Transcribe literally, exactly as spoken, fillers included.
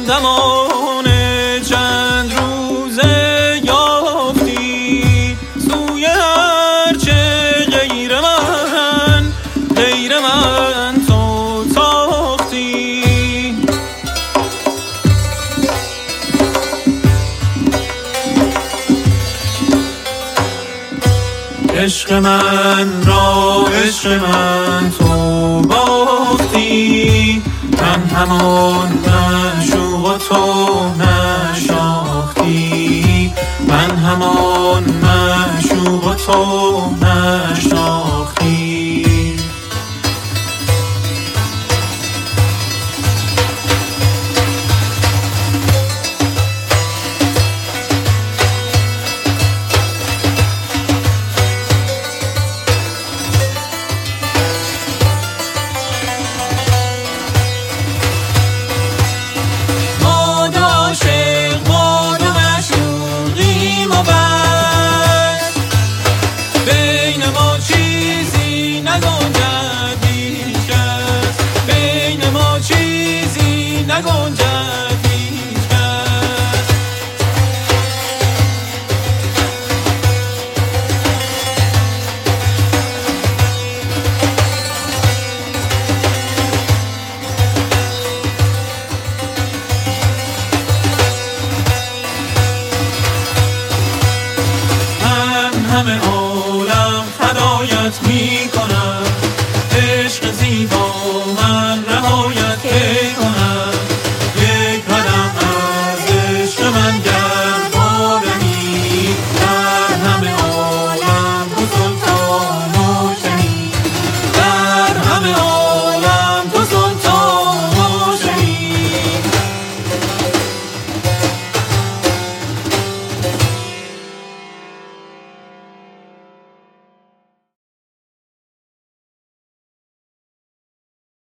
زمان چند روزه یافتی سوی هرچه غیر من غیر من تو تاختی. عشق من را عشق من تو باختی، من همان معشوق و تو نشاختی، من همان معشوق و تو